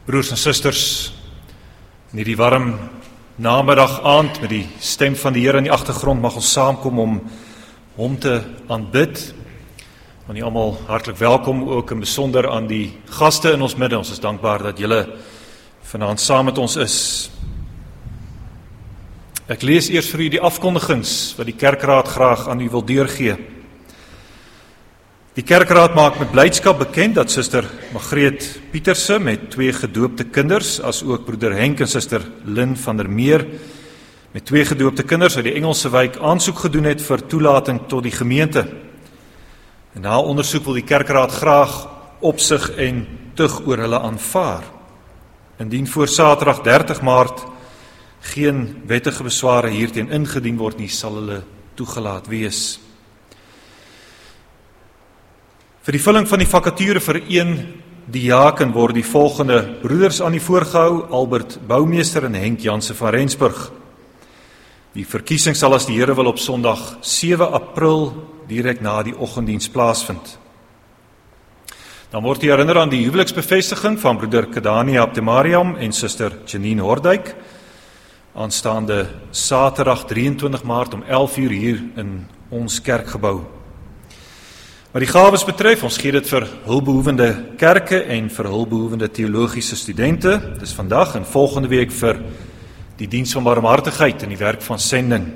Broers en susters, in hierdie warm namiddag aand met die stem van die Here in die agtergrond mag ons saamkom om hom te aanbid. Want julle almal hartlik welkom, ook in besonder aan die gaste in ons midde. Ons is dankbaar dat julle vanaand saam met ons is. Ek lees eers vir u die afkondigings wat die kerkraad graag aan u wil deurgee. Die kerkraad maak met blydskap bekend dat Suster Margreet Pieterse met 2 gedoopte kinders, as ook broeder Henk en Suster Lynn van der Meer met 2 gedoopte kinders uit die Engelse wijk aansoek gedoen het vir toelating tot die gemeente. En na ondersoek wil die kerkraad graag opsig en tug oor hulle aanvaar. Indien voor Saterdag 30 Maart geen wettige besware hierteen ingedien word nie, sal hulle toegelaat wees. Vir die vulling van die vakature vir 1 diaken word die volgende broeders aan die voorgehou: Albert Boumeester en Henk Janse van Rensburg. Die verkiesing sal as die Here wil op Sondag 7 April direk na die oggenddiens plaasvind. Dan word jy herinner aan die huweliksbevestiging van broeder Kedania Abtemariam en Suster Janine Hordijk, aanstaande Saterdag 23 Maart om 11 uur hier in ons kerkgebou. Wat die gawes betref, ons gee dit vir hulpbehoevende kerke en vir hulpbehoevende teologiese studente. Dis vandag en volgende week vir die diens van barmhartigheid en die werk van sending.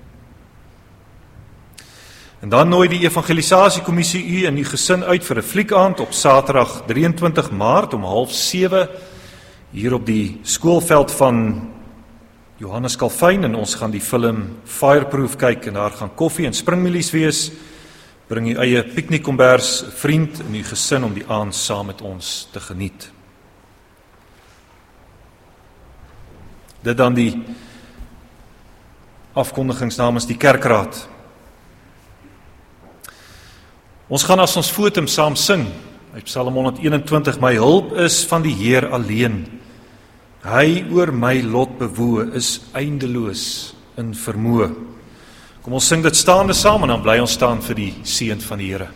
En dan nooi die evangelisasiekommissie u en u gesin uit vir 'n fliekaand op Saterdag 23 Maart om 6:30 hier op die skoolveld van Johannes Calvin, en ons gaan die film Fireproof kyk en daar gaan koffie en springmielies wees. Bring u eie piknikkombers, vriend en u gesin om die aand saam met ons te geniet. Dit dan die afkondigings namens die kerkraad. Ons gaan as ons fotum saam sing uit Psalm 121, my hulp is van die Heer alleen. Hy oor my lot bewoe is eindeloos in vermoë. Kom ons sing dit staande saam en dan bly ons staan vir die seën van die Here.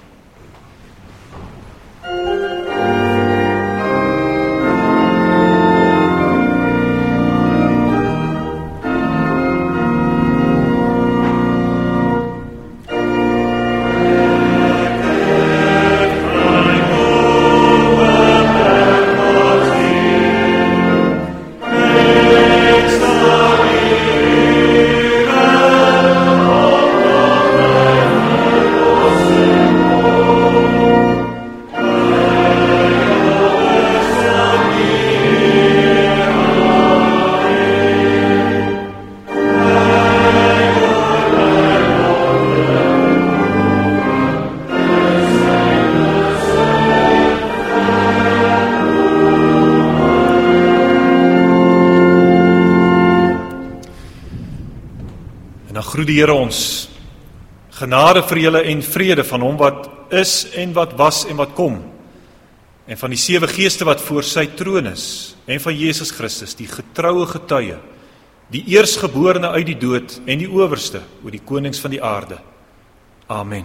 Groet die Here ons, genade vir julle en vrede van hom wat is en wat was en wat kom, en van die 7 geeste wat voor sy troon is, en van Jesus Christus, die getroue getuie, die eersgeborene uit die dood en die owerste oor die konings van die aarde. Amen.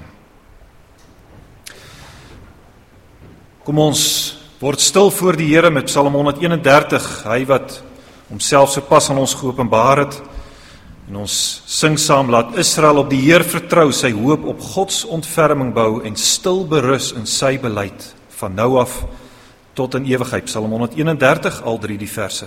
Kom ons word stil voor die Here met Psalm 131, hy wat homself so pas aan ons geopenbaar het. En ons sing saam, laat Israel op die Heer vertrou, sy hoop op Gods ontferming bou en stil berus in sy beleid, van nou af tot in ewigheid. Psalm 131, al 3 die verse.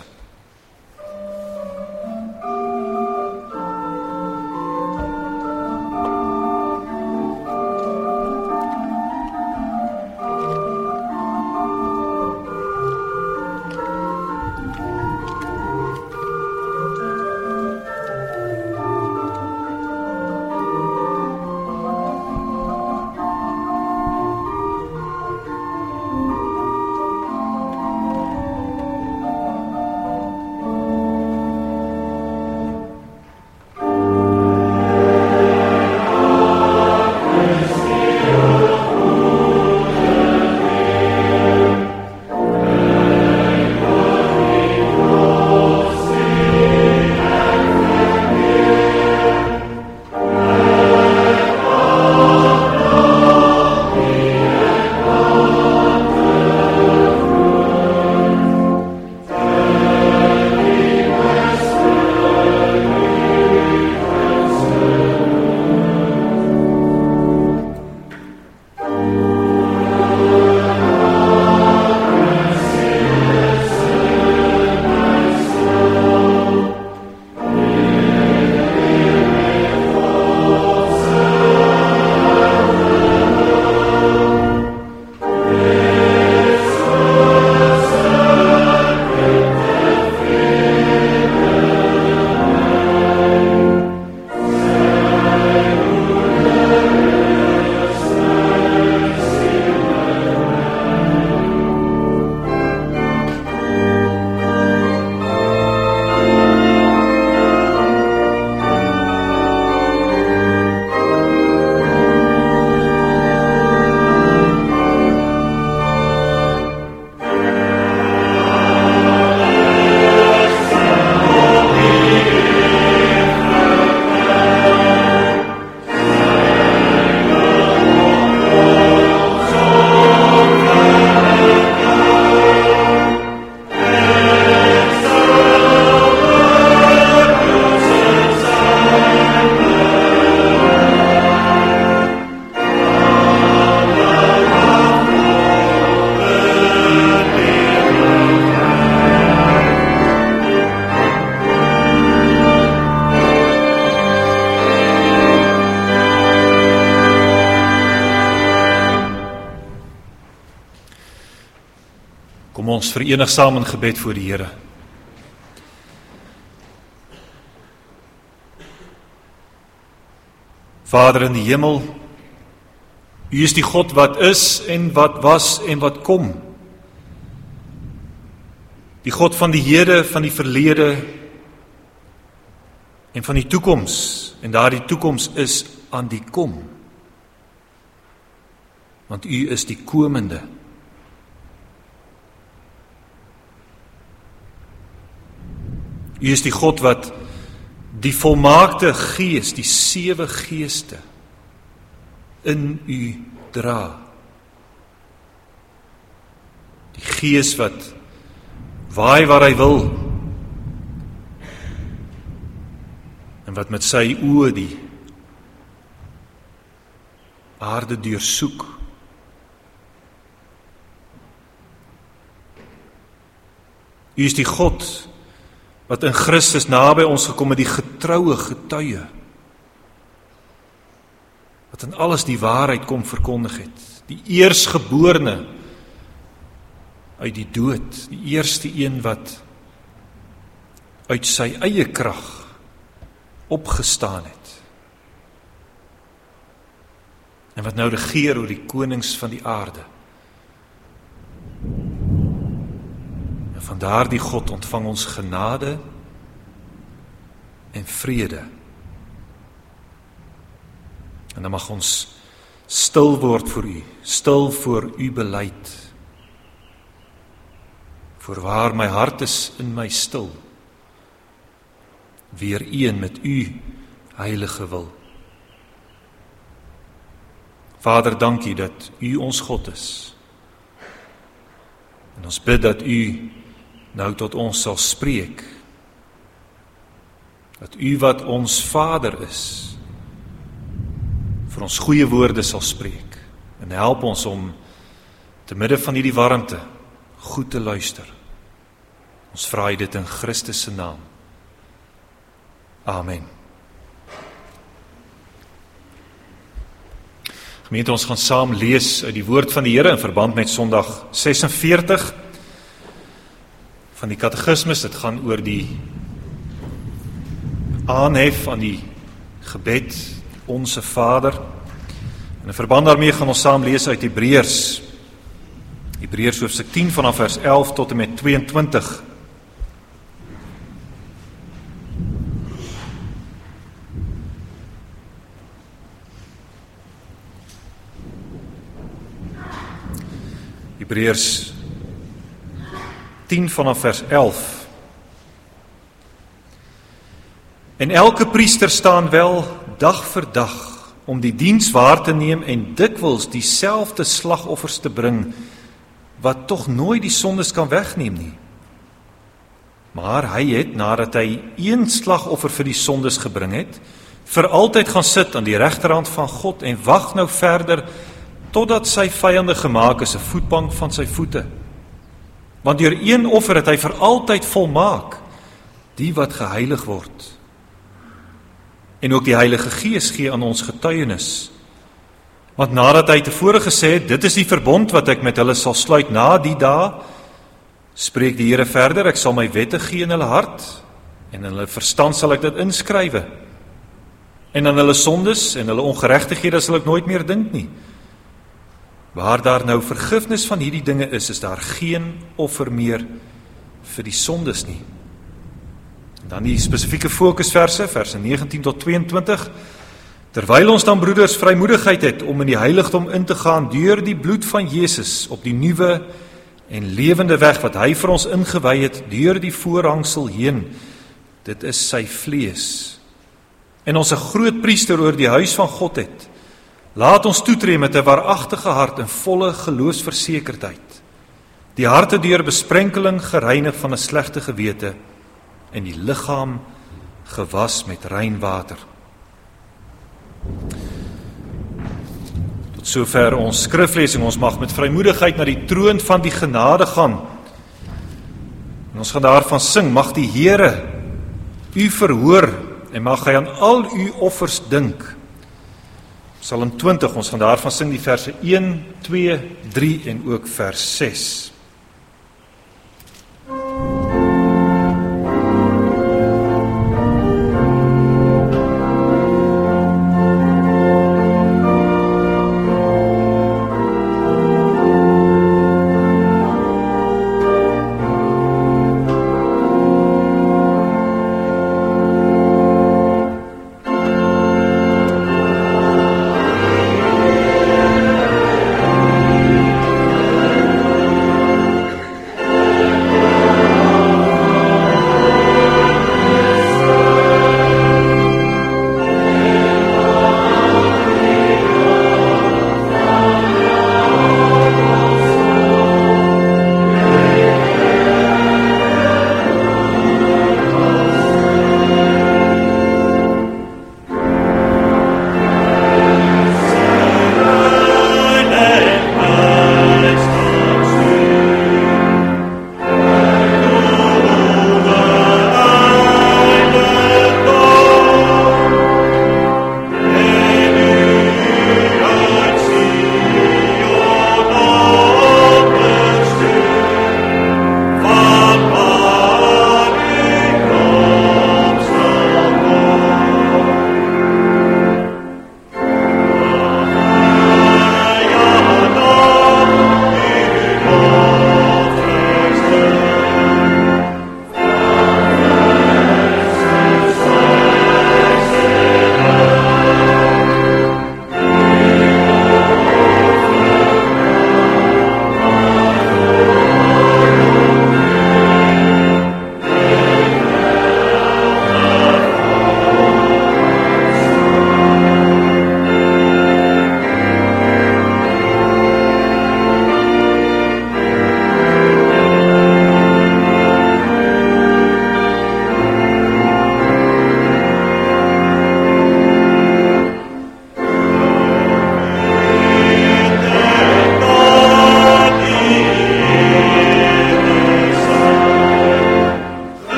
ons verenig saam in gebed voor die Here. Vader in die hemel, U is die God wat is en wat was en wat kom. Die God van die hede, van die verlede en van die toekoms. En daardie toekoms is aan die kom. Want U is die komende. U is die God wat die volmaakte gees, die 7 geeste in U dra. Die gees wat waai waar hy wil en wat met sy oë die aarde deursoek. U is die God wat in Christus naby ons gekom het, die getroue getuie, wat in alles die waarheid kom verkondig het, die eersgeborene uit die dood, die eerste een wat uit sy eie krag opgestaan het, en wat nou regeer oor die konings van die aarde. Van daardie God ontvang ons genade en vrede. En dan mag ons stil word voor U, stil voor U beleid. Voorwaar my hart is in my stil, weer een met U heilige wil. Vader, dankie dat U ons God is. En ons bid dat U nou tot ons sal spreek, dat U wat ons Vader is, vir ons goeie woorde sal spreek, en help ons om te midde van hierdie warmte goed te luister. Ons vra dit in Christus se naam. Amen. Gemeente, ons gaan saam lees uit die woord van die Here in verband met Sondag 46 van die katekismus. Dit gaan oor die aanhef aan die gebed, Onse Vader. En in verband daarmee gaan ons saam lees uit Hebreërs. Hebreërs hoofstuk 10 vanaf vers 11 tot en met 22. Hebreërs 10 vanaf vers 11. En elke priester staan wel dag vir dag om die diens waar te neem en dikwels dieselfde slagoffers te bring, wat tog nooit die sondes kan wegneem nie. Maar hy het, nadat hy een slagoffer vir die sondes gebring het, vir altyd gaan sit aan die regterhand van God en wag nou verder totdat sy vyande gemaak is 'n voetbank van sy voete. Want deur een offer het hy vir altyd volmaak die wat geheilig word. En ook die Heilige Gees gee aan ons getuienis. Want nadat hy tevore gesê het, dit is die verbond wat ek met hulle sal sluit na die dae, spreek die Here verder, ek sal my wette gee in hulle hart, en in hulle verstand sal ek dit inskrywe. En aan hulle sondes en hulle ongeregtighede sal ek nooit meer dink nie. Waar daar nou vergifnis van hierdie dinge is daar geen offer meer vir die sondes nie. En dan die spesifieke fokusverse, verse 19 tot 22. Terwyl ons dan, broeders, vrymoedigheid het om in die heiligdom in te gaan deur die bloed van Jesus op die nuwe en lewende weg wat hy vir ons ingewy het deur die voorhangsel heen, dit is sy vlees. En ons 'n groot priester oor die huis van God het, laat ons toetree met 'n waaragtige hart en volle geloofsversekerdheid, die harte deur besprenkeling gereinig van 'n slegte gewete en die liggaam gewas met rein water. Tot sover ons skriflesing. Ons mag met vrymoedigheid na die troon van die genade gaan. En ons gaan daarvan sing, mag die Here u verhoor en mag hy aan al u offers dink. Psalm 20, ons gaan daarvan sing die verse 1, 2, 3 en ook vers 6.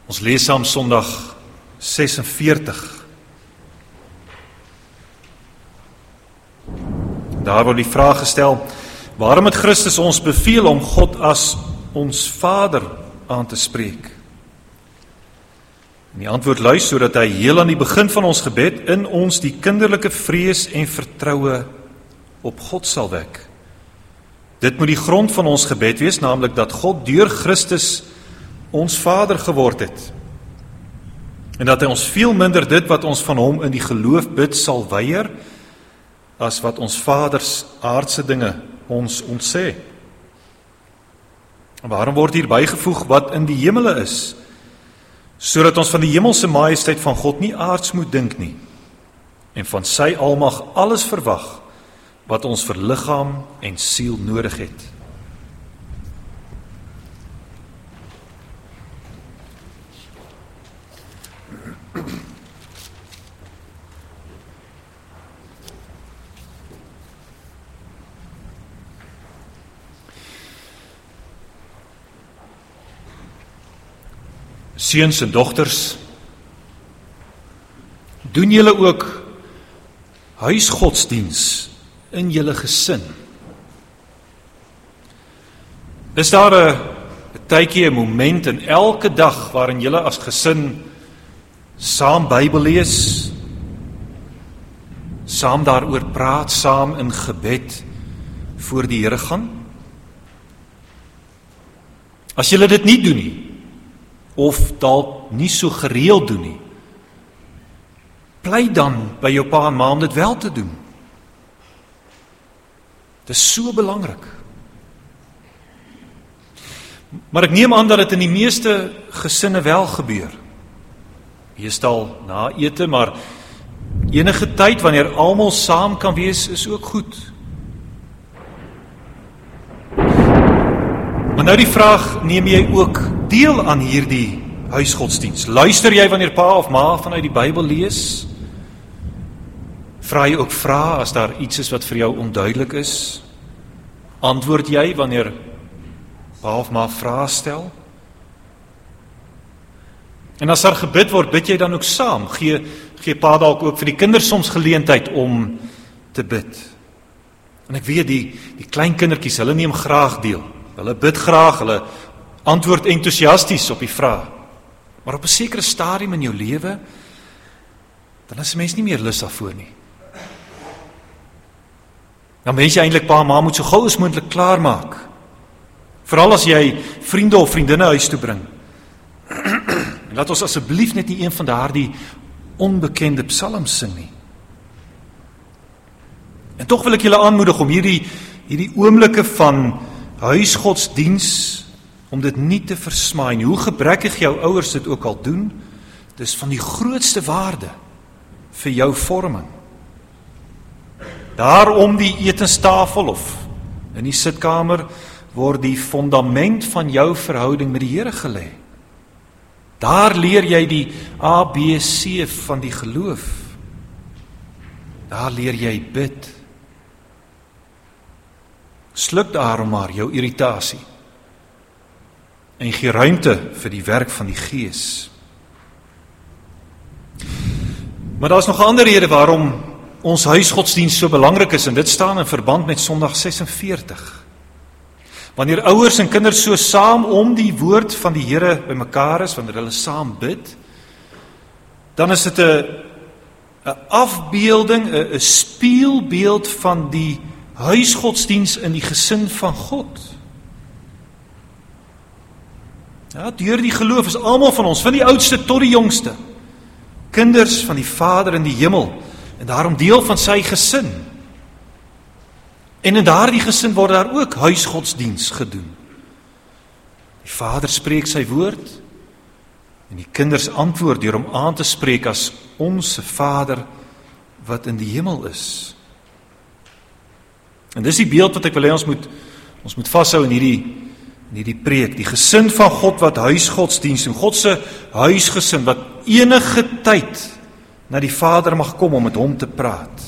Ons lees saam Sondag 46. Daar word die vraag gestel, waarom het Christus ons beveel om God as ons Vader aan te spreek? En die antwoord lui sodat hy heel aan die begin van ons gebed in ons die kinderlike vrees en vertroue op God sal wek. Dit moet die grond van ons gebed wees, naamlik dat God deur Christus ons Vader geword het. En dat hy ons veel minder dit wat ons van hom in die geloof bid sal weier, as wat ons Vaders aardse dinge ons ontsê. En waarom word hier bygevoeg wat in die hemele is, sodat ons van die hemelse majesteit van God nie aards moet dink nie, en van sy almag alles verwag, wat ons vir liggaam en siel nodig het. Seuns en dogters, doen julle ook huisgodsdiens in julle gesin? Is daar 'n tydjie, 'n moment in elke dag waarin julle as gesin saam Bybel lees, saam daaroor praat, saam in gebed voor die Here gaan? As julle dit nie doen nie, of dalk nie so gereeld doen nie, pleit dan by jou pa en ma om dit wel te doen. Dit is so belangrik. Maar ek neem aan dat dit in die meeste gesinne wel gebeur. Meestal na ete, maar enige tyd wanneer almal saam kan wees, is ook goed. Maar nou die vraag, neem jy ook deel aan hierdie huisgodsdiens? Luister jy wanneer pa of ma vanuit die Bybel lees? Vra jy ook vrae as daar iets is wat vir jou onduidelik is? Antwoord jy wanneer pa of ma vrae stel? En as daar gebid word, bid jy dan ook saam? Gee pa dalk ook vir die kinders soms geleentheid om te bid? En ek weet die klein kindertjies, hulle neem graag deel. Hulle bid graag, hulle antwoord entoesiasties op die vraag. Maar op 'n sekere stadium in jou lewe, dan is 'n mens nie meer lus daarvoor nie. Dan wens jy eintlik pa en ma moet so gou as moontlik klaarmaak. Veral as jy vriende of vriendinne huis toe bring. En laat ons asseblief net nie een van daardie onbekende psalms sing nie. En tog wil ek julle aanmoedig om hierdie oomblikke van huisgodsdiens, om dit nie te versmaai nie. Hoe gebrekkig jou ouers dit ook al doen, dis van die grootste waarde vir jou vorming. Daarom die etenstafel of in die sitkamer word die fondament van jou verhouding met die Here gelê. Daar leer jy die ABC van die geloof. Daar leer jy bid. Sluk daarom maar jou irritasie en gee ruimte vir die werk van die Gees. Maar daar is nog 'n ander rede waarom ons huisgodsdiens so belangrik is, en dit staan in verband met Sondag 46. Wanneer ouers en kinders so saam om die woord van die Here bymekaar is, wanneer hulle saam bid, dan is dit 'n afbeelding, 'n spieelbeeld van die huisgodsdiens in die gesin van God. Ja, deur die geloof is almal van ons, van die oudste tot die jongste, kinders van die Vader in die hemel, en daarom deel van sy gesin. En in daardie gesin word daar ook huisgodsdiens gedoen. Die Vader spreek sy woord, en die kinders antwoord deur hom aan te spreek as onse Vader wat in die hemel is. En dis die beeld wat ek wil hê ons moet vashou in hierdie preek, die gesin van God wat huisgodsdiens doen, God se huisgesin wat enige tyd na die Vader mag kom om met hom te praat.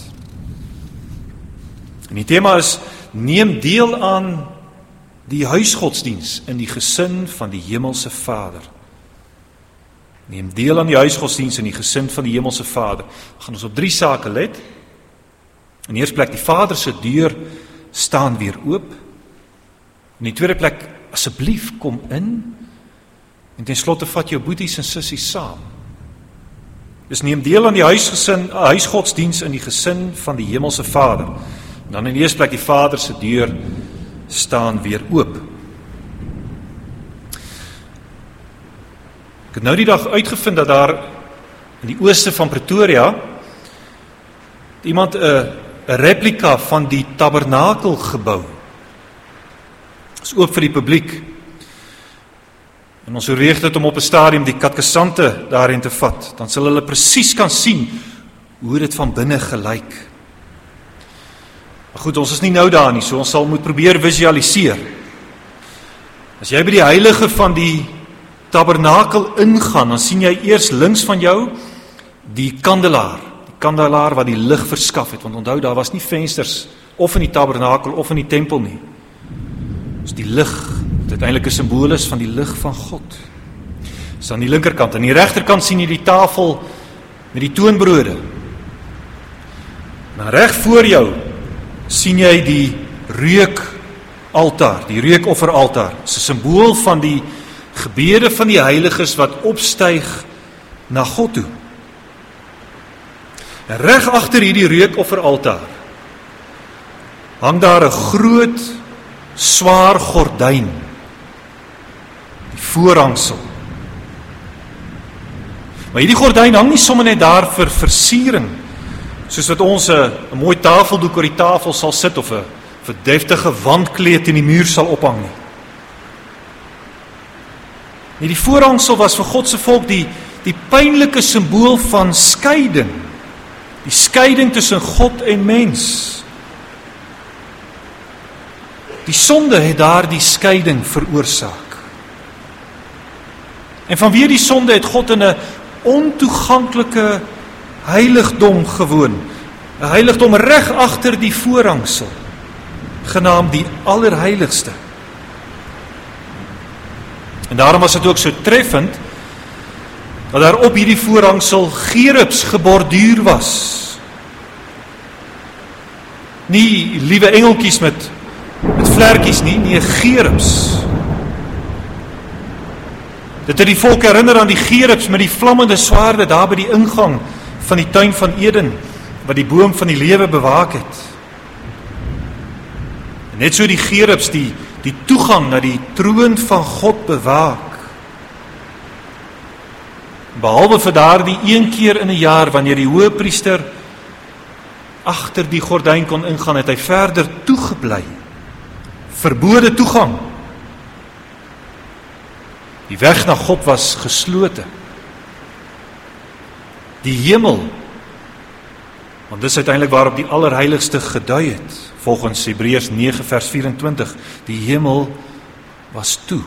En die tema is, neem deel aan die huisgodsdiens in die gesin van die hemelse Vader. Neem deel aan die huisgodsdienst in die gesin van die Hemelse Vader. Dan gaan ons op 3 sake let. In die eerste plek, die Vader se deur staan weer oop. In die tweede plek, asseblief kom in. En ten slotte vat jou boeties en sissies saam. Dus neem deel aan die huisgodsdienst in die gesin van die Hemelse Vader. En dan in die eerste plek, die Vader se deur staan weer oop. Ek het nou die dag uitgevind dat daar in die ooste van Pretoria iemand 'n replika van die tabernakel gebou. Dit is oop vir die publiek. En ons oorweeg dit om op 'n stadium die katkesante daarin te vat. Dan sal hulle presies kan sien hoe dit van binne gelyk. Maar goed, ons is nie nou daar nie, so ons sal moet probeer visualiseer. As jy by die heilige van die tabernakel ingaan, dan sien jy eers links van jou die kandelaar wat die lig verskaf het, want onthou, daar was nie vensters of in die tabernakel of in die tempel nie. Dus die lig, wat uiteindelik 'n simbool is van die lig van God. Dis aan die linkerkant. Aan die regterkant sien jy die tafel met die toonbrode. Maar reg voor jou sien jy die reukaltaar, die reukofferaltaar. Dis 'n simbool van die gebede van die heiliges wat opstyg na God toe. En reg agter hierdie reukofferaltaar hang daar 'n groot, swaar gordyn, die voorhangsel. Maar hierdie gordyn hang nie sommer net daar vir versiering, soos wat ons 'n mooi tafeldoek oor die tafel sal sit of 'n deftige wandkleed in die muur sal ophang nie. Die voorhangsel was vir God se volk die pynlike simbool van skeiding. Die skeiding tussen God en mens. Die sonde het daar die skeiding veroorsaak. En vanweë die sonde het God in 'n ontoeganklike heiligdom gewoon. 'n Heiligdom reg agter die voorhangsel, genaamd die Allerheiligste. En daarom was dit ook so treffend dat daar op hierdie voorhangsel gerubs geborduur was. Nie liewe engeltjies met vlerkies nie gerubs. Dit het die volk herinner aan die gerubs met die vlammende swaarde daar by die ingang van die tuin van Eden, wat die boom van die lewe bewaak het. En net so die gerubs die toegang na die troon van God bewaak. Behalwe vir daardie een keer in 'n jaar, wanneer die hoëpriester agter die gordyn kon ingaan, het hy verder toegebly. Verbode toegang. Die weg na God was geslote. Die hemel, want dis uiteindelik waarop die Allerheiligste gedui het, volgens Hebreërs 9 vers 24, die hemel was toe.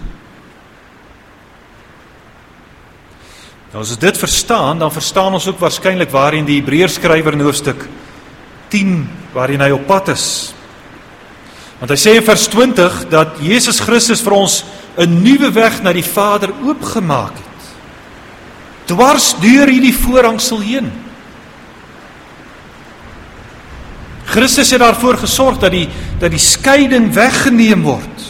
Nou as ons dit verstaan, dan verstaan ons ook waarskynlik waarin die Hebreërs skrywer in hoofstuk 10, waarin hy op pad is. Want hy sê in vers 20, dat Jesus Christus vir ons 'n nuwe weg na die Vader oopgemaak het. Dwars deur hierdie voorhangsel heen. Christus het daarvoor gesorg dat die skeiding weggeneem word.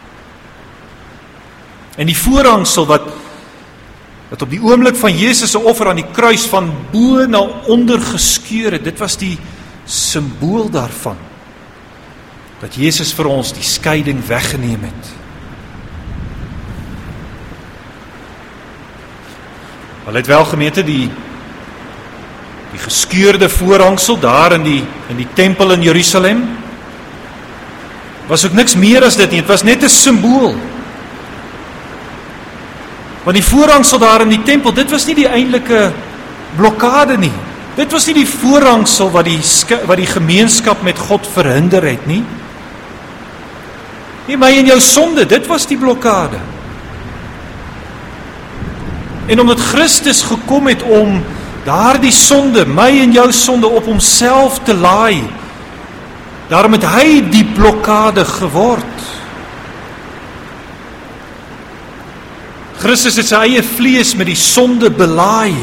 En die voorhangsel wat op die oomblik van Jesus se offer aan die kruis van bo na onder geskeur het, dit was die simbool daarvan, dat Jesus vir ons die skeiding weggeneem het. Maar let wel gemeente, die geskeurde voorhangsel daar in die tempel in Jerusalem was ook niks meer as dit nie, het was net 'n simbool. Want die voorhangsel daar in die tempel, dit was nie die eintlike blokkade nie. Dit was nie die voorhangsel wat die gemeenskap met God verhinder het nie. Nie my en jou sonde, dit was die blokkade. En omdat Christus gekom het om daardie sonde, my en jou sonde, op homself te laai, daarom het hy die blokkade geword. Christus het sy eie vlees met die sonde belaai.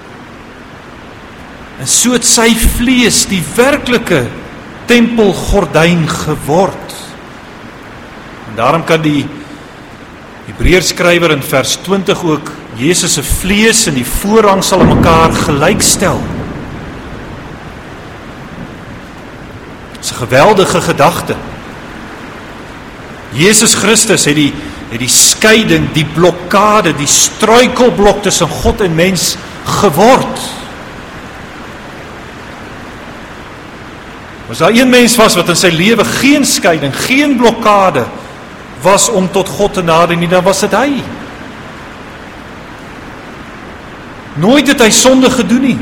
En so het sy vlees die werklike tempelgordyn geword. En daarom kan die Hebreërskrywer in vers 20 ook Jesus se vlees en die voorhang sal aan mekaar gelykstel. Dit is 'n geweldige gedagte. Jesus Christus het die skeiding, die blokkade, die struikelblok tussen God en mens geword. As daar een mens was wat in sy lewe geen skeiding, geen blokkade was om tot God te nader nie, dan was dit hy. Nooit het hy sonde gedoen nie.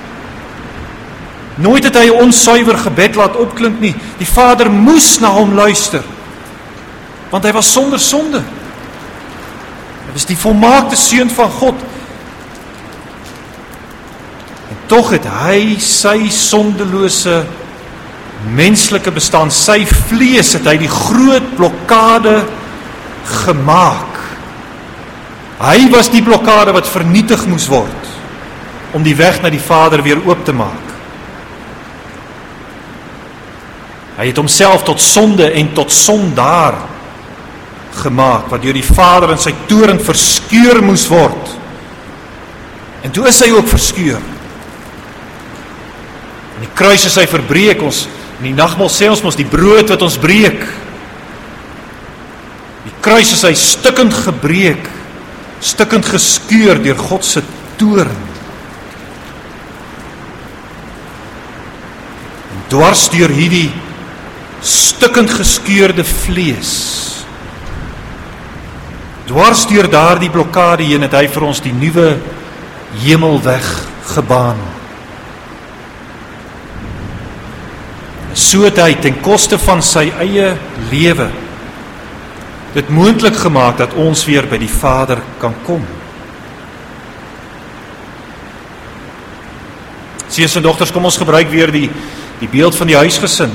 Nooit het hy 'n onsuiwer gebed laat opklink nie. Die Vader moes na hom luister, want hy was sonder sonde. Hy was die volmaakte seun van God. En tog het hy sy sondelose menslike bestaan, sy vlees het hy die groot blokkade gemaak. Hy was die blokkade wat vernietig moes word, om die weg na die Vader weer oop te maak. Hy het homself tot sonde en tot sondaar gemaak, wat deur die Vader in sy toorn verskeur moes word. En toe is hy ook verskeur. En die kruis is hy verbreek, ons in die nagmaal sê ons mos die brood wat ons breek. Die kruis is hy stukkend gebreek, stukkend geskeur deur God se toorn. En dwars deur hierdie stukkend geskeurde vlees, dwars deur daardie blokkade heen het hy vir ons die nuwe hemelweg gebaan. So het hy ten koste van sy eie lewe dit moontlik gemaak dat ons weer by die Vader kan kom. Seuns en dogters, kom ons gebruik weer die beeld van die huisgesin.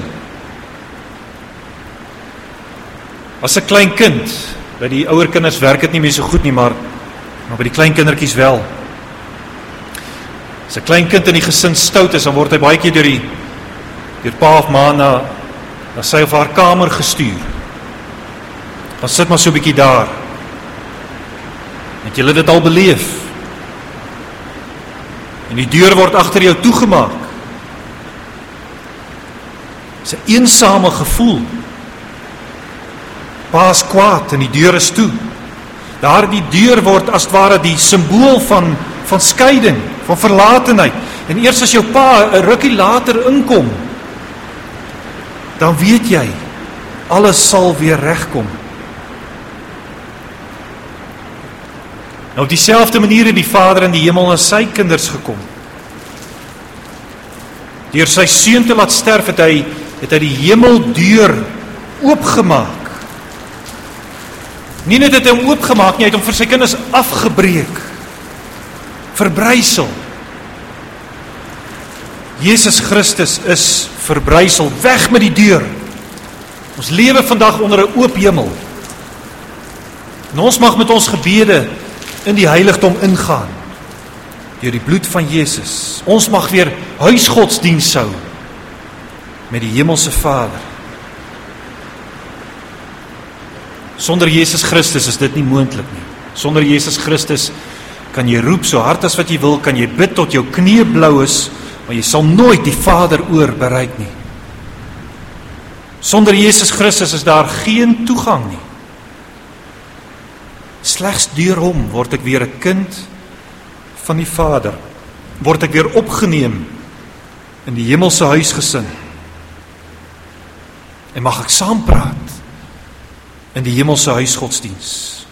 As 'n klein kind, by die ouer kinders werk dit nie meer so goed nie, maar by die klein kindertjies wel. As 'n klein kind in die gesin stout is, dan word hy baie keer deur pa of ma na sy of haar kamer gestuur. Dan sit maar so 'n bietjie daar. Het julle dit al beleef? En die deur word agter jou toegemaak. Dis 'n eensame gevoel. Pa is kwaad en die deur is toe. Daardie deur word as het ware die simbool van skeiding, van verlatenheid. En eers as jou pa 'n rukkie later inkom, dan weet jy, alles sal weer regkom. Nou op dieselfde manier het die Vader in die hemel na sy kinders gekom. Deur sy seun te laat sterf het hy die hemeldeur oopgemaak. Nie net het hy hom oopgemaak nie, hy het hom vir sy kinders afgebreek, verbrysel. Jesus Christus is verbrysel, weg met die deur. Ons lewe vandag onder 'n oop hemel. En ons mag met ons gebede in die heiligdom ingaan, deur die bloed van Jesus. Ons mag weer huisgodsdiens hou met die hemelse Vader. Sonder Jesus Christus is dit nie moontlik nie. Sonder Jesus Christus kan jy roep so hard as wat jy wil, kan jy bid tot jou knie blou is, maar jy sal nooit die Vader oor bereik nie. Sonder Jesus Christus is daar geen toegang nie. Slegs deur hom word ek weer 'n kind van die Vader. Word ek weer opgeneem in die hemelse huisgesin. En mag ek saampraat in die hemelse huisgodsdiens.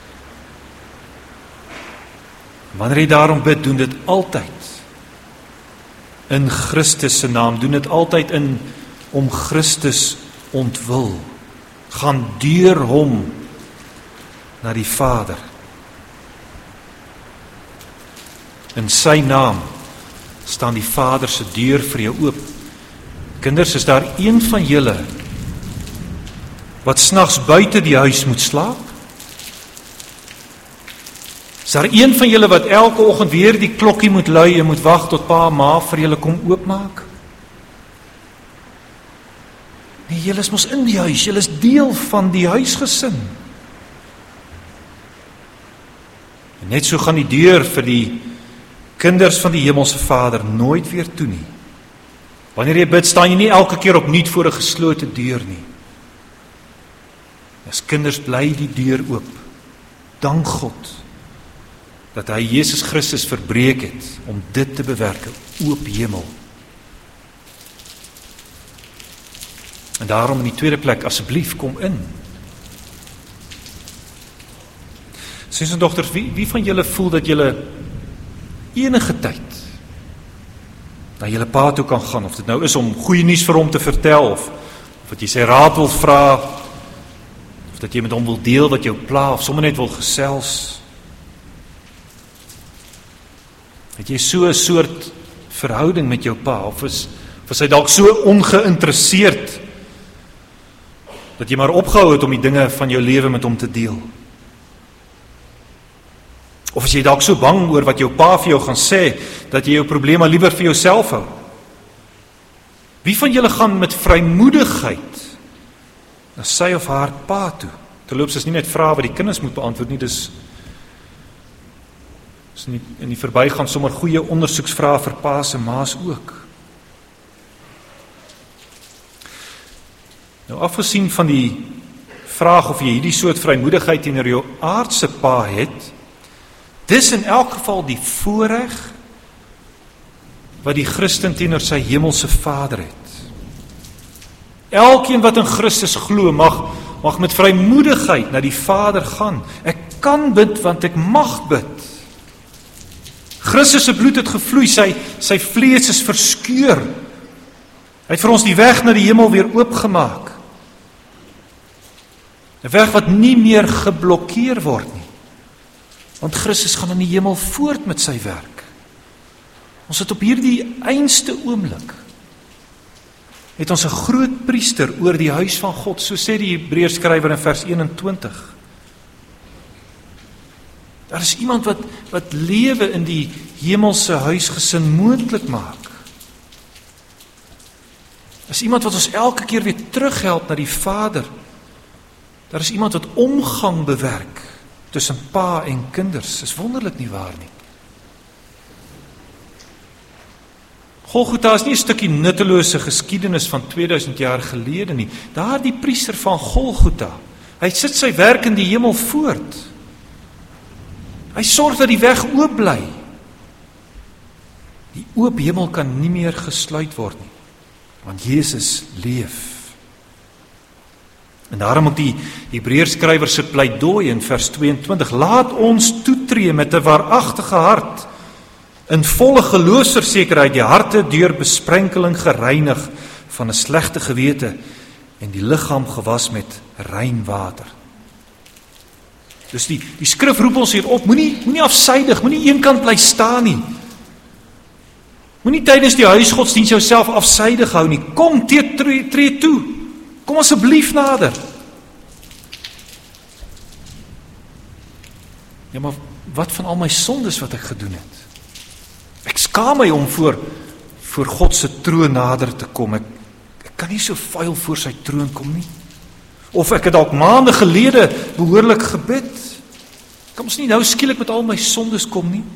Wanneer jy daarom bid, doen dit altyd in Christus se naam. Doen dit altyd om Christus ontwil. Gaan deur hom na die Vader. In sy naam staan die Vader se deur vir jou oop. Kinders, is daar een van julle wat 's nags buite die huis moet slaap? Is daar een van julle wat elke oggend weer die klokkie moet lui en moet wag tot pa en ma vir julle kom oopmaak? Nee, julle is mos in die huis, julle is deel van die huisgesin. En net so gaan die deur vir die kinders van die Hemelse Vader nooit weer toe nie. Wanneer jy bid, staan jy nie elke keer opnuut voor 'n geslote deur nie. As kinders bly die deur oop. Dank God dat hy Jesus Christus verbreek het om dit te bewerk, 'n oop hemel. En daarom in die tweede plek, asseblief kom in. Seuns en dogters, wie van julle voel dat julle enige tyd na julle pa toe kan gaan, of dit nou is om goeie nuus vir hom te vertel, of dat jy sy raad wil vra, of dat jy met hom wil deel wat jou pla, of sommer net wil gesels. Het jy so 'n soort verhouding met jou pa, of is hy dalk so ongeïnteresseerd, dat jy maar opgehou het om die dinge van jou lewe met hom te deel? Of is jy dalk so bang oor wat jou pa vir jou gaan sê, dat jy jou probleme liewer vir jouself hou? Wie van julle gaan met vrymoedigheid na sy of haar pa toe? Terloops, is nie net vrae wat die kinders moet beantwoord nie, dis nie in die verbygaan sommer goeie ondersoeksvrae vir pa's en ma's ook. Nou, afgesien van die vraag of jy hierdie soort vrymoedigheid teenoor jou aardse pa het, dis in elk geval die voorreg wat die Christen teenoor sy hemelse Vader het. Elkeen wat in Christus glo, mag met vrymoedigheid na die Vader gaan. Ek kan bid, want ek mag bid. Christus se bloed het gevloei, sy vlees is verskeur. Hy het vir ons die weg na die hemel weer oopgemaak. 'n weg wat nie meer geblokkeer word nie. Want Christus gaan in die hemel voort met sy werk. Ons het op hierdie einste oomblik, het ons 'n groot priester oor die huis van God, so sê die Hebreërskrywer in vers 21. Daar is iemand wat lewe in die hemelse huisgesin moontlik maak. Daar is iemand wat ons elke keer weer terughelp na die Vader. Daar is iemand wat omgang bewerk tussen pa en kinders. Is wonderlik nie waar nie. Golgotha is nie 'n stukkie nuttelose geskiedenis van 2000 jaar gelede nie. Daardie priester van Golgotha, hy sit sy werk in die hemel voort. Hy sorg dat die weg oop bly. Die oop hemel kan nie meer gesluit word nie, want Jesus leef. En daarom ook die Hebreërskrywer se pleidooi in vers 22, laat ons toetree met 'n waaragtige hart, in volle geloofsversekerheid, die harte deur besprenkeling gereinig van 'n slegte gewete en die liggaam gewas met rein water. Dus die skrif roep ons hier op, moenie afsydig, moenie eenkant bly staan nie. Moenie tydens die huisgodsdiens jouself afsydig hou nie. Kom, tree toe. Kom asseblief nader. Ja, maar wat van al my sondes wat ek gedoen het? Ek skaam my om voor God se troon nader te kom. Ek kan nie so vuil voor sy troon kom nie. Of ek het dalk maande gelede behoorlik gebid. Ek kan mos nie nou skielik met al my sondes kom nie.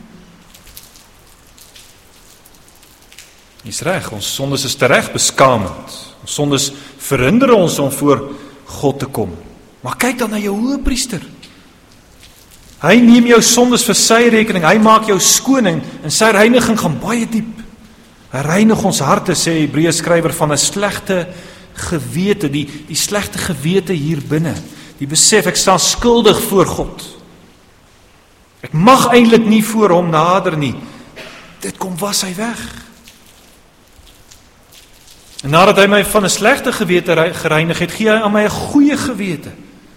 Dis reg, ons sondes is tereg beskamend. Ons sondes verhinder ons om voor God te kom. Maar kyk dan na jou hoëpriester. Hy neem jou sondes vir sy rekening, hy maak jou skoon en sy reiniging gaan baie diep. Hy reinig ons harte, sê Hebreërskrywer, van 'n slegte gewete, die slegte gewete hier binne. Die besef, ek staan skuldig voor God. Ek mag eintlik nie voor hom nader nie. Dit kom was hy weg. En nadat hy my van 'n slegte gewete gereinig het, gee hy aan my 'n goeie gewete.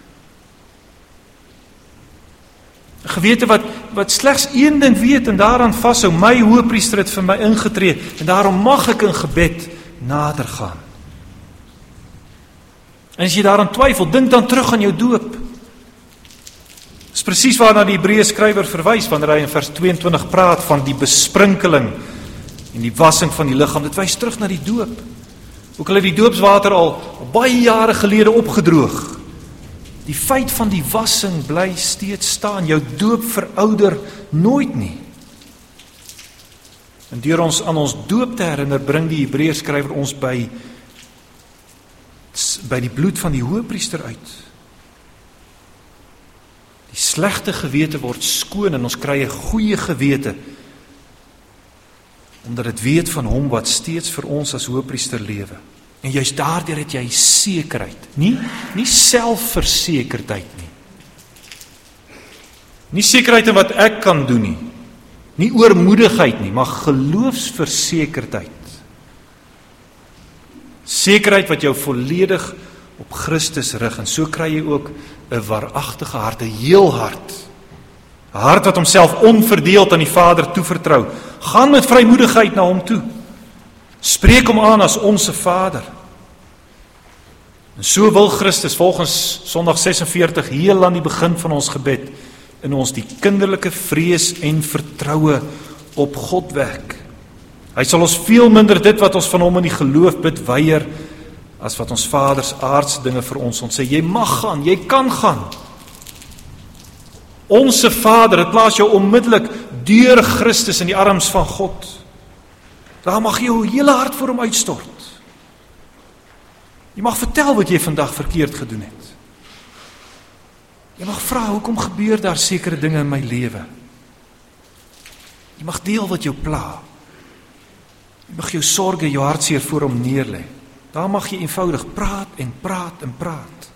'n Gewete wat slegs een ding weet en daaraan vashou, my hoëpriester het vir my ingetree en daarom mag ek in gebed nader gaan. En as jy daaraan twyfel, dink dan terug aan jou doop. Dis Dis presies waarna die Hebreërs skrywer verwys wanneer hy in vers 22 praat van die besprinkeling en die wassing van die liggaam. Dit wys terug na die doop. Ook al het die doopswater al baie jare gelede opgedroog. Die feit van die wassing bly steeds staan. Jou doop verouder nooit nie. En deur ons aan ons doop te herinner, bring die Hebreërs skrywer ons by die bloed van die hoëpriester uit. Die slegte gewete word skoon en ons kry 'n goeie gewete, omdat dit weet van hom wat steeds vir ons as hoëpriester lewe. En juist daardeur het jy sekerheid, nie selfversekerdheid nie. Nie sekerheid in wat ek kan doen nie. Nie oormoedigheid nie, maar geloofsversekerdheid. Sekerheid wat jou volledig op Christus rig, en so kry jy ook 'n waaragtige hart, 'n heel hart. 'n Hart wat homself onverdeeld aan die Vader toevertrou. Gaan met vrymoedigheid na hom toe. Spreek hom aan as onse Vader. En so wil Christus volgens Sondag 46 heel aan die begin van ons gebed in ons die kinderlike vrees en vertroue op God wek. Hy sal ons veel minder dit wat ons van hom in die geloof bid weier, as wat ons Vaders aardse dinge vir ons sê. Jy mag gaan, jy kan gaan. Onse Vader, dit plaas jou onmiddellik deur Christus in die arms van God. Daar mag jy jou hele hart vir hom uitstort. Jy mag vertel wat jy vandag verkeerd gedoen het. Jy mag vra, hoekom gebeur daar sekere dinge in my lewe? Jy mag deel wat jou pla. Jy mag jou sorge, jou hartseer voor hom neerlê. Daar mag jy eenvoudig praat en praat en praat.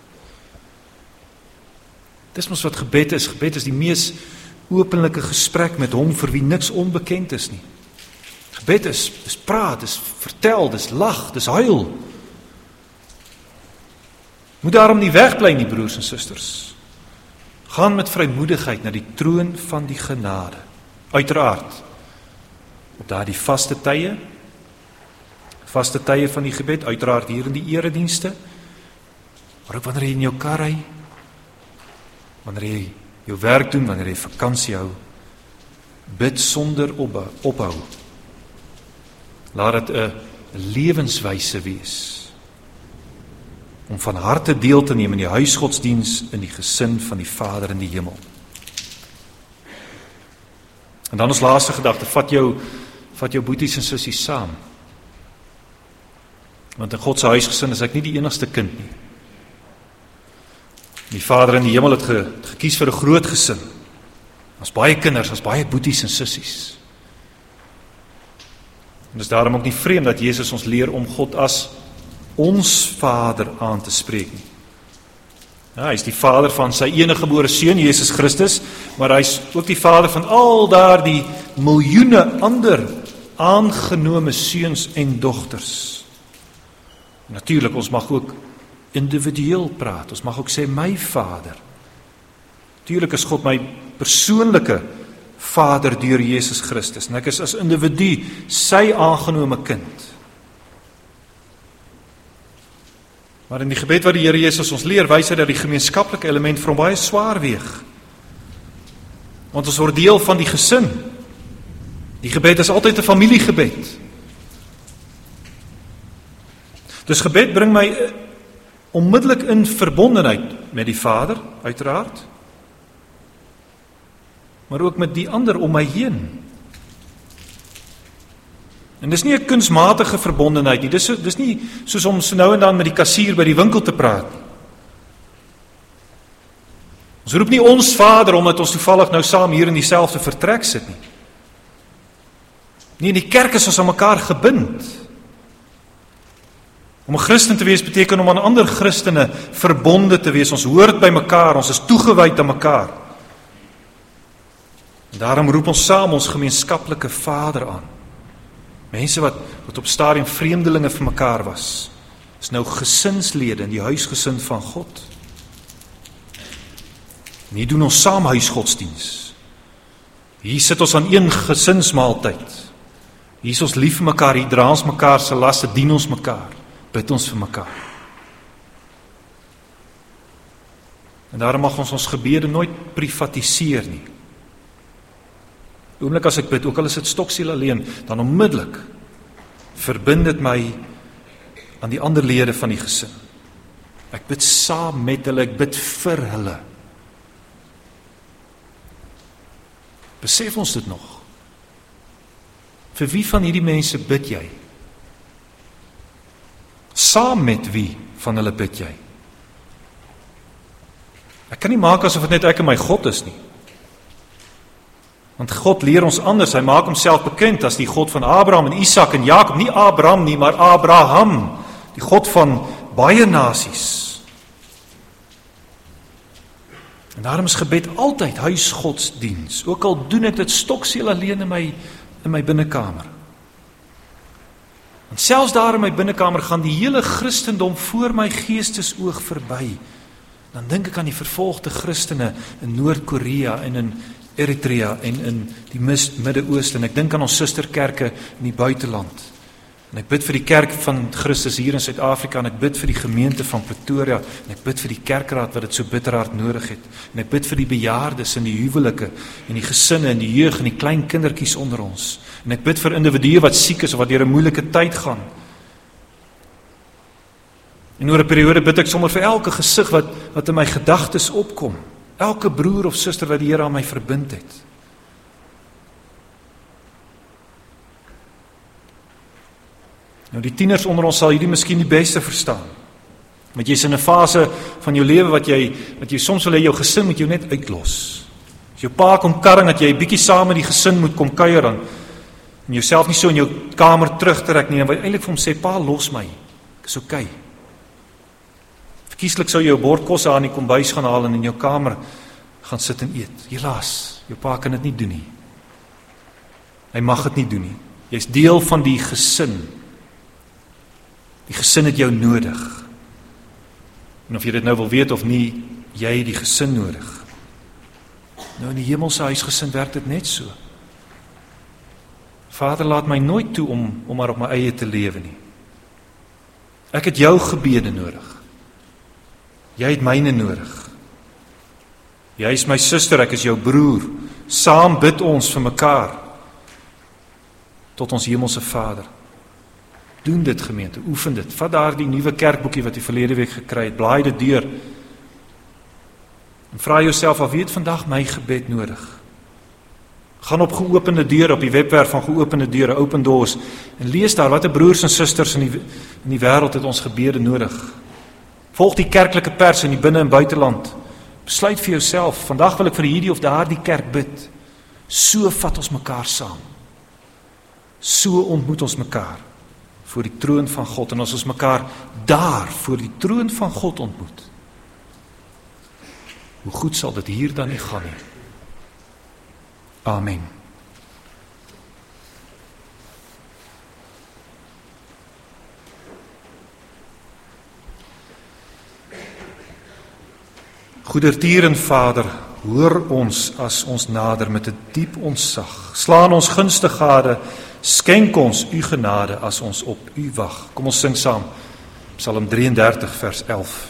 Dis mos wat gebed is. Gebed is die mees openlike gesprek met hom vir wie niks onbekend is nie. Gebed is praat, dis vertel, dis lag, dis huil. Moet daarom nie wegbly nie, broers en susters. Gaan met vrymoedigheid na die troon van die genade. Uiteraard, op daardie vaste tye van die gebed, uiteraard hier in die eredienste, maar ook wanneer jy in jou kar ry, wanneer jy jou werk doen, wanneer jy vakansie hou, bid sonder ophou. Laat dit 'n lewenswyse wees, om van harte deel te neem in die huisgodsdiens in die gesin van die Vader in die hemel. En dan ons laaste gedagte, vat jou boeties en sissies saam. Want in God se huisgesin is ek nie die enigste kind nie. Die Vader in die hemel het gekies vir 'n groot gesin. Ons baie kinders, ons baie boeties en sissies. En dis daarom ook nie vreemd dat Jesus ons leer om God as ons Vader aan te spreek nie. Ja, hy is die Vader van sy enige gebore seun, Jesus Christus, maar hy is ook die Vader van al daardie miljoene ander aangenome seuns en dogters. Natuurlik, ons mag ook individueel praat. Ons mag ook sê, my Vader. Natuurlik is God my persoonlike Vader deur Jesus Christus. En ek is as individu sy aangenome kind. Maar in die gebed wat die Here Jesus ons leer, wys hy dat die gemeenskaplike element vir hom baie swaar weeg. Want ons word deel van die gesin. Die gebed is altyd 'n familiegebed. Dus gebed bring my onmiddellik in verbondenheid met die Vader, uiteraard, maar ook met die ander om my heen. En dis nie 'n kunsmatige verbondenheid nie, dis nie soos om so nou en dan met die kassier by die winkel te praat. Ons roep nie ons Vader omdat ons toevallig nou saam hier in dieselfde vertrek sit nie. Nie, in die kerk is ons aan mekaar gebind. Om 'n Christen te wees beteken om aan ander Christene verbonde te wees. Ons hoort by mekaar, ons is toegewyd aan mekaar. En daarom roep ons saam ons gemeenskaplike Vader aan. Mense wat op stadium vreemdelinge vir mekaar was, is nou gesinslede in die huisgesin van God. En hier doen ons saam huisgodsdiens. Hier sit ons aan een gesinsmaaltyd. Hier is ons lief vir mekaar, hier dra ons mekaar se laste, dien ons mekaar, bid ons vir mekaar. En daarom mag ons gebede nooit privatiseer nie. Oomblik as ek bid, ook al is dit stoksiel alleen, dan onmiddellik verbind dit my aan die ander lede van die gesin. Ek bid saam met hulle, ek bid vir hulle. Besef ons dit nog? Vir wie van hierdie mense bid jy? Saam met wie van hulle bid jy? Ek kan nie maak asof dit net ek en my God is nie. Want God leer ons anders, hy maak homself bekend as die God van Abraham en Isak en Jakob, nie Abraham nie, maar Abraham, die God van baie nasies. En daarom is gebed altyd huisgodsdiens, ook al doen ek dit stoksiel alleen in my binnekamer. En selfs daar in my binnekamer gaan die hele Christendom voor my geestesoog verby. Dan dink ek aan die vervolgde Christene in Noord-Korea en in Eritrea en in die Midde-Ooste. En ek dink aan ons susterkerke in die buiteland. En ek bid vir die kerk van Christus hier in Suid-Afrika en ek bid vir die gemeente van Pretoria en ek bid vir die kerkraad wat dit so bitter hard nodig het. En ek bid vir die bejaardes en die huwelike en die gesinne en die jeug en die klein kindertjies onder ons. En ek bid vir individue wat siek is of wat deur 'n moeilike tyd gaan. En oor 'n periode bid ek sommer vir elke gesig wat in my gedagtes opkom. Elke broer of suster wat die Here aan my verbind het. Nou die tieners onder ons sal hierdie miskien die beste verstaan. Want jy is in 'n fase van jou lewe wat jy soms wil hê jou gesin moet jou net uitlos. As jou pa kom karring dat jy bietjie saam met die gesin moet kom kuier dan en jouself nie so in jou kamer terugtrek nie en wat eintlik vir hom sê, pa, los my. Ek is okay. Verkieslik sou jy jou bord kos aan die kombuis gaan haal en in jou kamer gaan sit en eet. Helaas, jou pa kan dit nie doen nie. Hy mag dit nie doen nie. Jy's deel van die gesin. Die gesin het jou nodig. En of jy dit nou wil weet of nie, jy het die gesin nodig. Nou in die hemelse huisgesin werk dit net so. Vader, laat my nooit toe om maar op my eie te lewe nie. Ek het jou gebede nodig. Jy het myne nodig. Jy is my suster, ek is jou broer. Saam bid ons vir mekaar. Tot ons hemelse Vader. Doen dit gemeente, oefen dit. Vat daar die nuwe kerkboekie wat jy verlede week gekry het, blaai dit deur. En vra jouself af, wie het vandag my gebed nodig? Gaan op geopende deure, op die webwerf van geopende deure, Open Doors, en lees daar, wat 'n broers en susters in die wêreld het ons gebede nodig. Volg die kerklike pers in die binne- en buiteland. Besluit vir jouself, vandag wil ek vir hierdie of daardie kerk bid. So vat ons mekaar saam. So ontmoet ons mekaar voor die troon van God. En as ons mekaar daar voor die troon van God ontmoet, hoe goed sal dit hier dan nie gaan nie. Amen. Goedertier Vader, hoor ons as ons nader met 'n diep ontzag. Slaan ons gunste gade, skenk ons u genade as ons op u wag. Kom ons sing saam, Psalm 33 vers 11.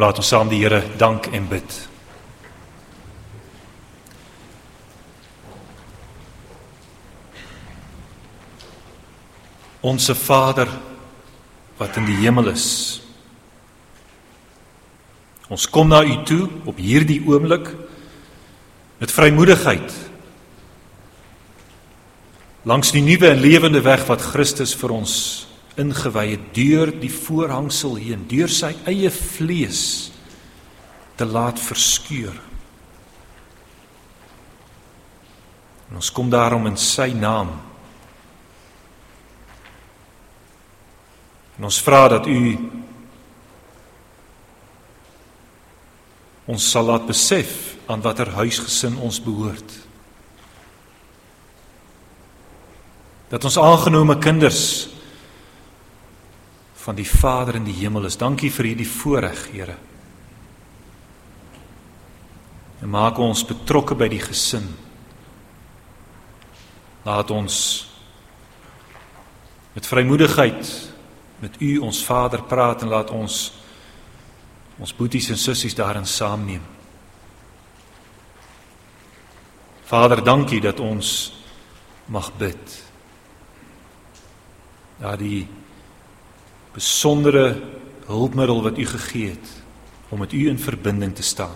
Laat ons saam die Here dank en bid. Onse Vader wat in die hemel is, ons kom na U toe op hierdie oomblik met vrymoedigheid langs die nuwe en lewende weg wat Christus vir ons ingewy het, deur die voorhangsel heen, deur sy eie vlees te laat verskeur. En ons kom daarom in sy naam. En ons vra dat U ons sal laat besef aan watter huisgesin ons behoort. Dat ons aangenome kinders van die Vader in die hemel is. Dankie vir hierdie voorreg, Here. En maak ons betrokke by die gesin. Laat ons met vrymoedigheid met U, ons Vader, praat en laat ons boeties en sissies daarin saamneem. Vader, dankie dat ons mag bid. Ja, die besondere hulpmiddel wat U gegee het, om met U in verbinding te staan.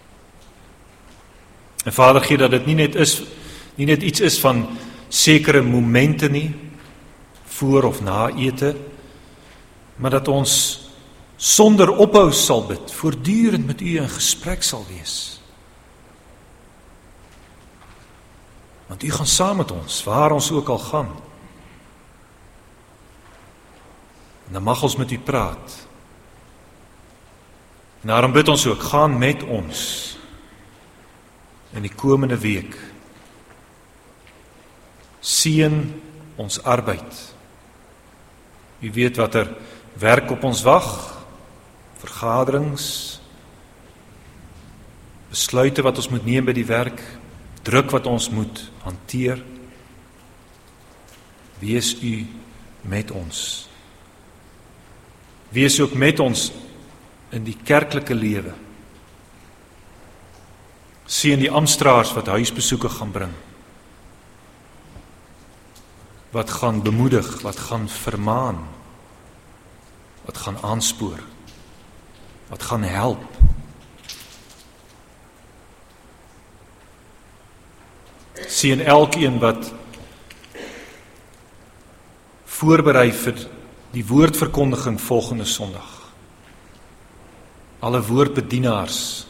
En Vader, gee dat dit nie net iets is van sekere momente nie, voor of na ete, maar dat ons sonder ophou sal bid, voortdurend met U in gesprek sal wees. Want U gaan saam met ons, waar ons ook al gaan. En dan mag ons met U praat. En daarom bid ons ook, gaan met ons in die komende week. Seën ons arbeid. U weet wat werk op ons wag, vergaderings, besluite wat ons moet neem by die werk, druk wat ons moet hanteer. Wees U met ons. Wees ook met ons in die kerklike lewe. Seën die amptdraers wat huisbesoeke gaan bring. Wat gaan bemoedig, wat gaan vermaan, wat gaan aanspoor, wat gaan help. Seën elkeen wat voorberei vir die woordverkondiging volgende Sondag. Alle woordbedienaars.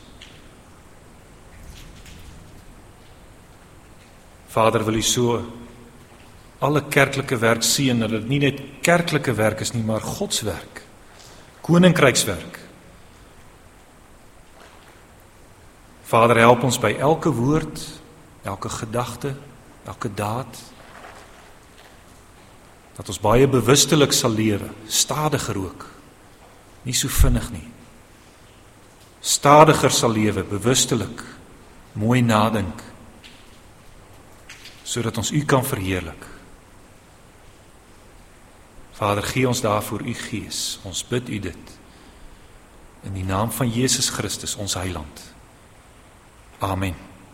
Vader, wil U so alle kerklike werk seën, dat dit nie net kerklike werk is nie, maar Gods werk, koninkrykswerk. Vader, help ons by elke woord, elke gedagte, elke daad, dat ons baie bewustelik sal lewe, stadiger ook, nie so vinnig nie. Stadiger sal lewe, bewustelik, mooi nadink, sodat ons U kan verheerlik. Vader, gee ons daarvoor U Gees, ons bid U dit, in die naam van Jesus Christus, ons Heiland. Amen.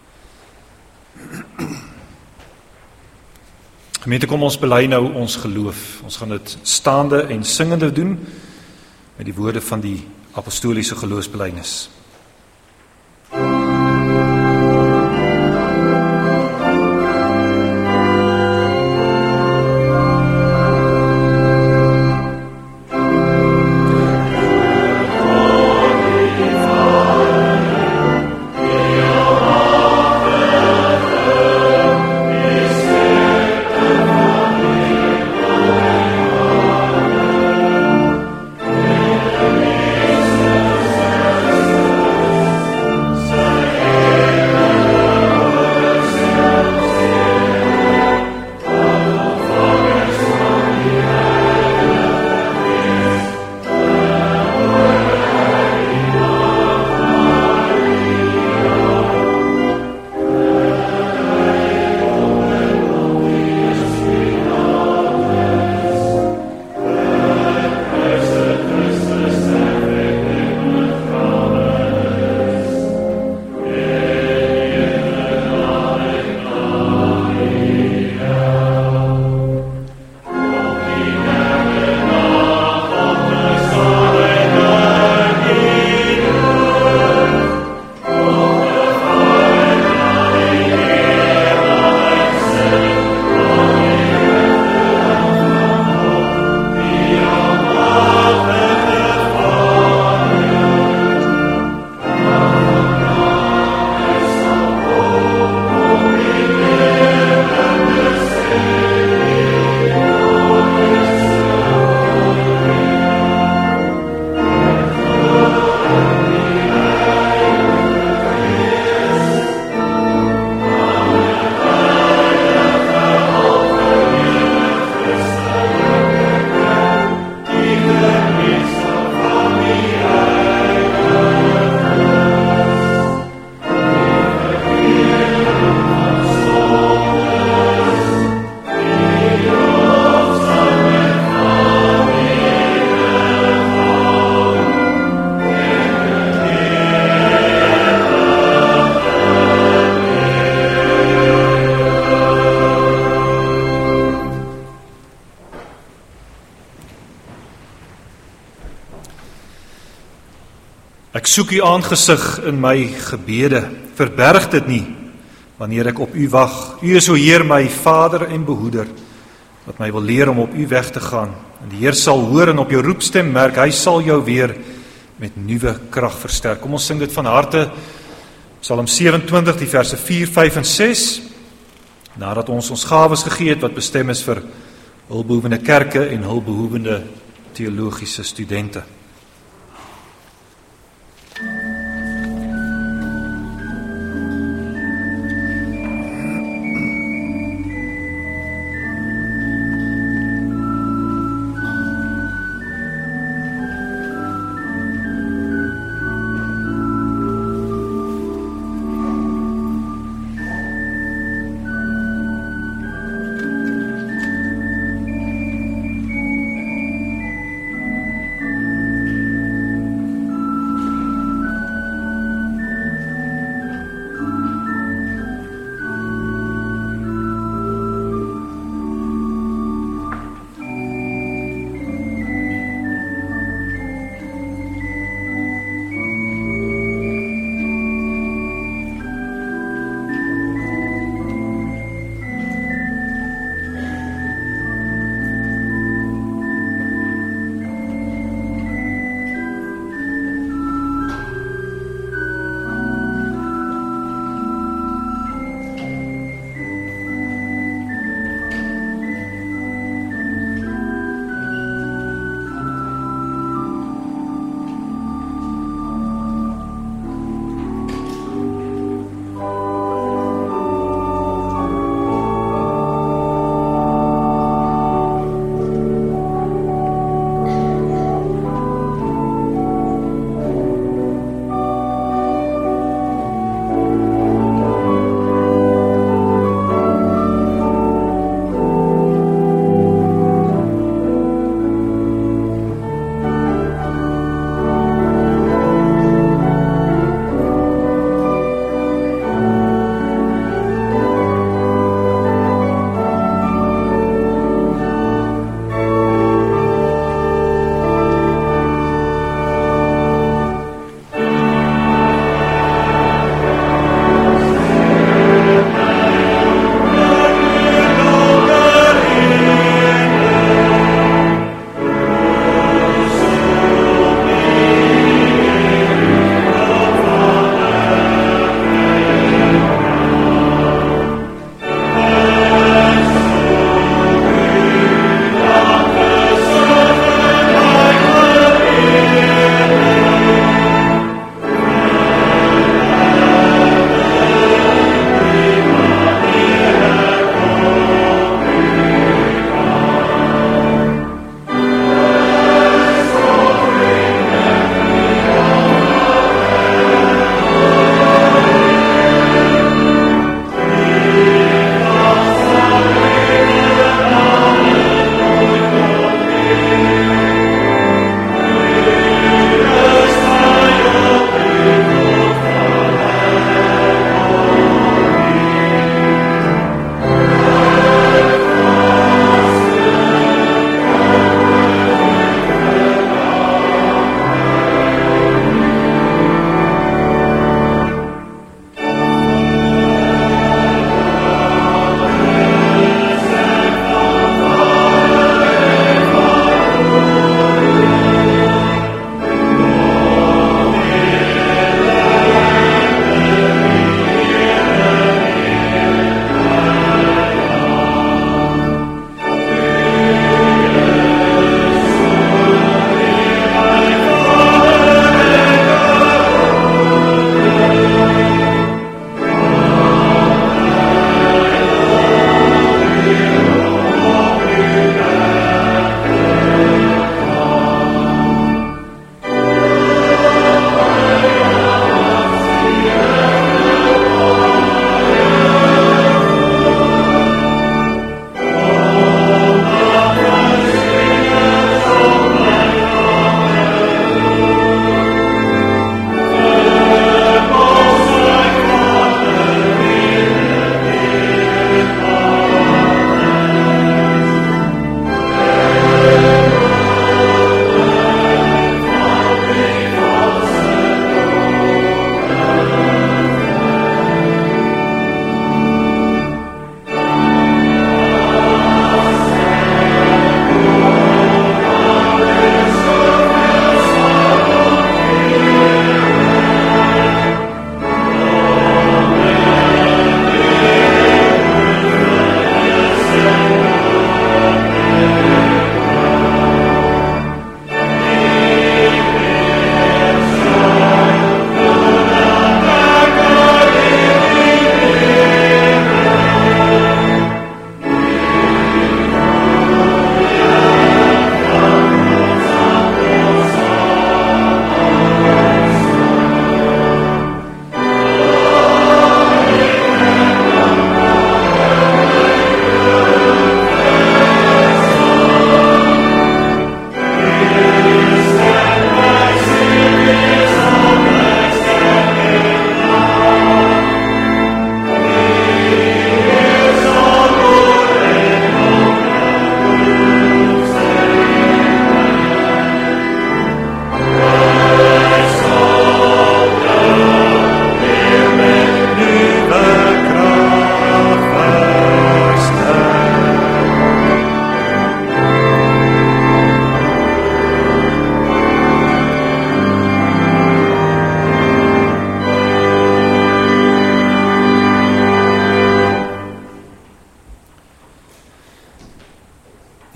Gemeente, kom ons bely nou ons geloof. Ons gaan dit staande en singende doen met die woorde van die apostoliese geloofsbelijdenis. Sa Ek soek u aangesig in my gebede, verberg dit nie, wanneer ek op u wag. U is, o Heer, my Vader en behoeder, wat my wil leer om op u weg te gaan. En die Heer sal hoor en op jou roepstem merk, hy sal jou weer met nuwe krag versterk. Kom ons sing dit van harte, Psalm 27, die verse 4, 5 en 6, nadat ons gawes gegee het, wat bestem is vir hulpbehoevende kerke en hulpbehoevende teologiese studente.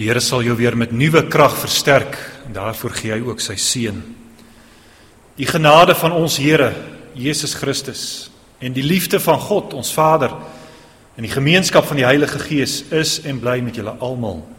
Here sal jou weer met nuwe krag versterk en daarvoor gee hy ook sy seën. Die genade van ons Here Jesus Christus en die liefde van God ons Vader en die gemeenskap van die Heilige Gees is en bly met julle almal.